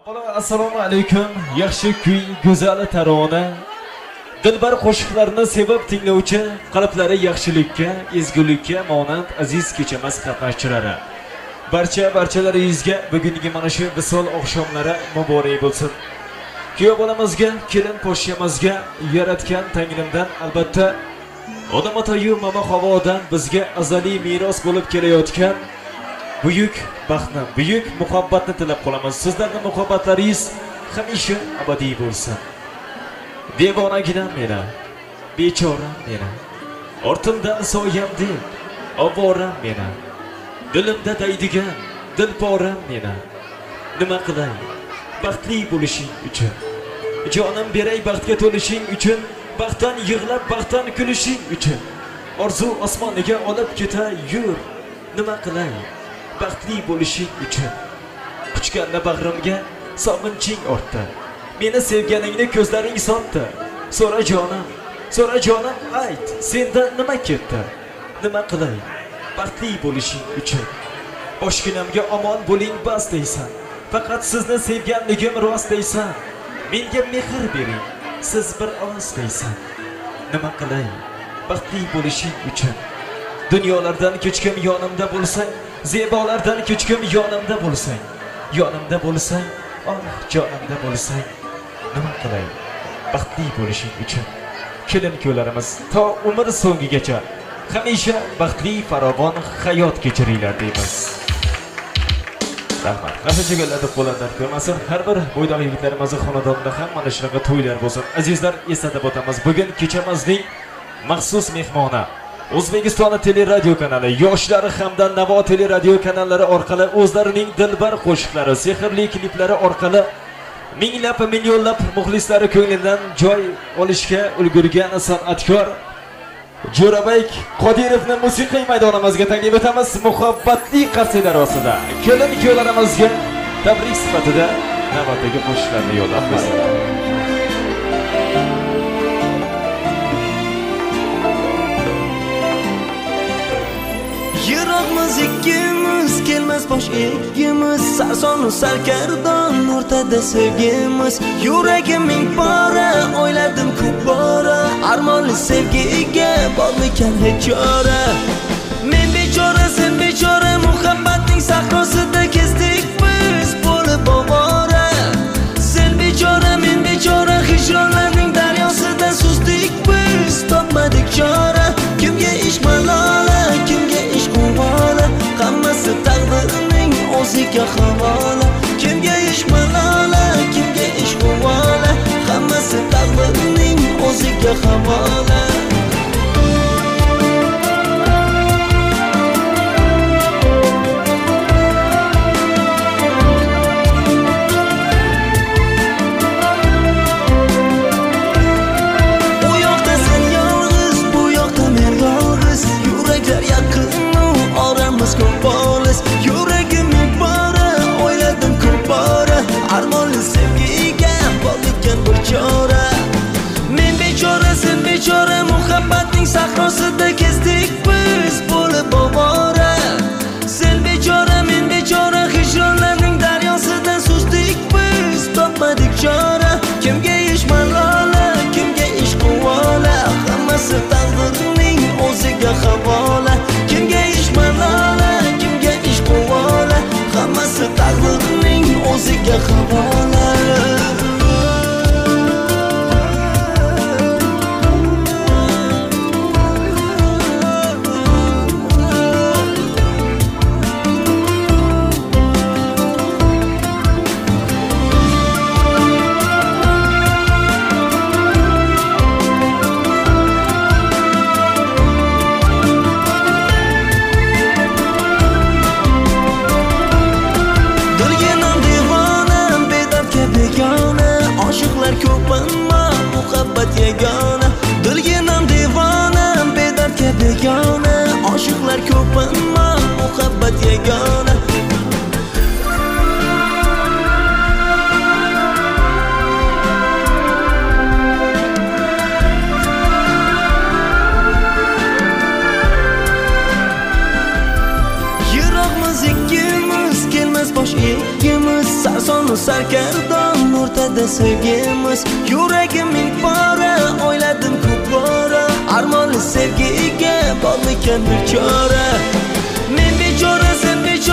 Assalomu alaykum. Yaxshi kuy, go'zal tarona. Dilbar qo'shiqlarni sevib tinglovchi, qalblari yaxshilikka, ezgulikka monand aziz kechamas qatnashchilari. Barchalaringizga bugungi mana shu visol oqshomlari muborak bo'lsin. Kuyov bolamizga, kelin po'shyamizga yaratgan Tangrimdan albatta odam otayu mama havodan bizga azaliy meros bo'lib kelayotgan buyuk baxtni, buyuk muhabbatni tilab qolamiz. Sizlarning muhabbatlaringiz hamisha abadiy bo'lsin. Devonaginam meni, bechoram meni, ortimdan soyam deb, ovoram meni, dilimda daydigan dilporam meni. Nima qilay baxtli bo'lishing uchun, jonim beray baxtga to'lishing uchun, baxtdan yig'lab baxtdan kulishing uchun, orzu osmoniga olib ketay yur. Nima qilay baxtli bo'lishing uchun, quchganda bag'rimga sog'inching ortdi, meni sevganingni ko'zlaring sotdi. So'ra jonim ayt, sendan nima ketdi? Nima qilay baxtli bo'lishing uchun, boshginamga omon bo'ling bas deysan, faqat sizni sevganligim rost deysan, menga mehr bering siz bir oz deysan. Nima qilay baxtli bo'lishing uchun, dunyolardan kechkim yonimda bo'lsang, zebolardan kechkim yonimda bo'lsang, oh jonimda bo'lsang. Nima qilay baxtli bo'lishing uchun, kelin kuylarimiz to umr so'ngigacha hamisha baxtli farovon hayot kechiringlar deymiz. Rahmat. Qanchaga deb bo'lanlar ko'rmasin. Har bir bo'ydoq yigitlarimizning xonadonida ham mana shunaqa to'ylar bo'lsin. Azizlar, eslatib o'tamiz. Bugun kechamizning maxsus mehmoni O'zbekiston teleradio kanali, yoshlari hamda Navo teleradio kanallari orqali o'zlarining dilbar qo'shiqlari, sehrli kliplari orqali minglab millionlab muxlislari ko'nglidan joy olishga ulgurgan san'atkor Jo'rabek Qodirovni musiqiy maydonimizga taklif etamiz. Muhabbatli qasidalar ostida kelin kuylarimizga tabrik sifatida navbatdagi qo'shiqlarni yo'llab qo'ysinlar. Yiroqmiz ikkimiz, kelmas bosh egimiz, sarsonu sarkardon o'rtada sevgimiz. Yuragim ming bora, o'yladim ko'p bora, armonli sevgiga bormikan hech chora. Men bechora, sen bechora, muhabbatning sahrosida kezdik biz bo'lib ovora. Sen bechora, men bechora, hijronlarning daryosida suzdik biz, topmadik chora. Kimga ish malola, kimga ish quvvala, hammasi taqdirning o'ziga havola. Kimga ish malola, kimga ish quvvala, hammasi taqdirning o'ziga havola. Yuragim ming bora, o'yladim ko'p bora, armonli sevgiga bormikan bir chora. Men bechora, sen bechora, muhabbatning sahrosida kezdik biz bo'lib ovora. Sen bechora, men bechora, hijronlarning daryosida suzdik biz, topmadik chora. Kimga ish malola, kimga ish quvvala, hammasi taqdirning o'ziga havola. Kimga ish malola, hammasi taqdirning o'ziga havola. kardon o'rtada sevgimiz yuragim ming bora o'yladim ko'p bora armonli sevgiga bormikan bir chora